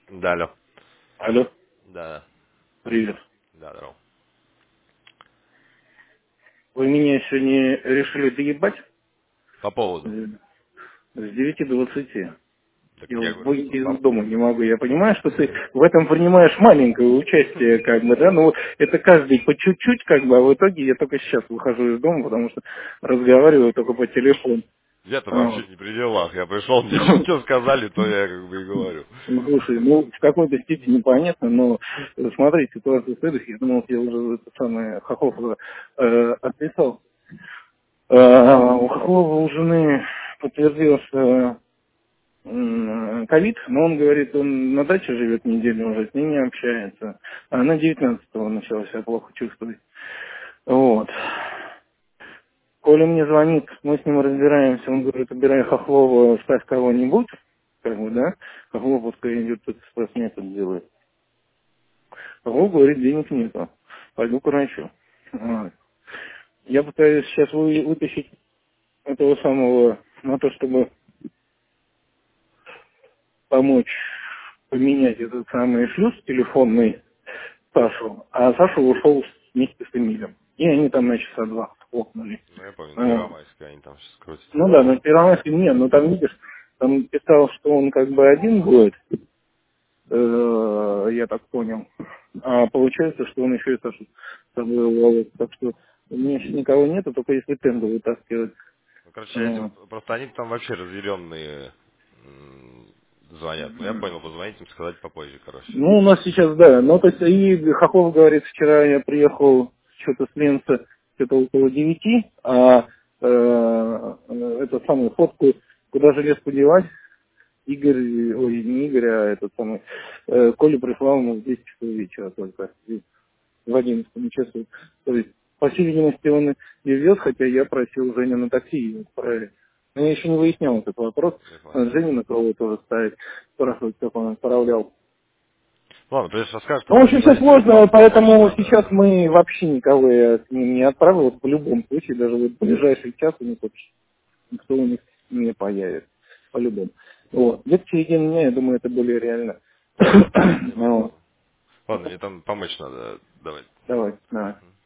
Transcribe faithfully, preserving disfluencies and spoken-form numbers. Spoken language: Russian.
Да, алло. Алло, Да, привет. да, здорово. Вы меня сегодня решили доебать По поводу. э, с девяти до двадцати. Так Я я говорю, выйти из по- дома не могу. Я понимаю, что ты в этом принимаешь маленькое участие, как бы, да, но вот это каждый по чуть-чуть, как бы, а в итоге я только сейчас выхожу из дома, потому что разговариваю только по телефону. я-то вообще Вот. не при делах. Я пришел, мне что сказали, то я как бы и говорю. Ну, слушай, ну, в какой-то степени понятно, но э, смотри, ситуация следующая. Я думал, я уже это самое Хохлов э, отписал. Э, у Хохлова у жены подтвердился м, ковид, но он говорит, он на даче живет неделю уже, с ней не общается. А она девятнадцатого начала себя плохо чувствовать. Вот. Коля мне звонит, мы с ним разбираемся, он говорит, убирай Хохлова, ставь кого-нибудь, как бы, да, Хохлов пускай идет, тут спортсмен делает. Хохлов говорит, денег нету, пойду к врачу. Вот. Я пытаюсь сейчас вы- вытащить этого самого на то, чтобы помочь поменять этот самый шлюз телефонный Сашу, а Саша ушел вместе с Эмилем. И они там на часа два хлопнули. Ну, я помню, на Вот. Первомайской они там сейчас крутятся. Ну да, на Первомайске нет, но там, видишь, там писал, что он как бы один будет, э, я так понял. А получается, что он еще и Сашу с собой уволок. Так что у меня сейчас никого нету, только если тенду вытаскивать. Ну, короче, эти Вот. вот, просто они там вообще разъяренные м, звонят. Ну, я понял, позвонить им, сказать попозже, короче. Ну, у нас сейчас, да. Ну, то есть, и Хохлов говорит, вчера я приехал что-то с Ленца, что-то около девяти, а э, э, эту самую фотку, куда же лес подевать, Игорь, ой, не Игорь, а этот самый, э, Коля прислал ему в десять часов вечера только, и в одиннадцать часу. То есть, по всей видимости, он и вез, хотя я просил Женю на такси ее отправить. Но я еще не выяснял этот вопрос. Я понял. Надо Женю на кого тоже ставить, спрашивать, как он отправлял. Ладно, прежде расскажешь, Ну, в только общем, все перезвони сложно, телефон, помощь поэтому надо. сейчас мы вообще никого я к ним не отправил. Вот в любом случае, даже вот в ближайший час у них вообще никто у них не появится. По-любому. Вот. Где-то в середине дня, я думаю, это более реально. Я Вот. понял. Ладно, мне там помочь надо. Давай. Давай, давай.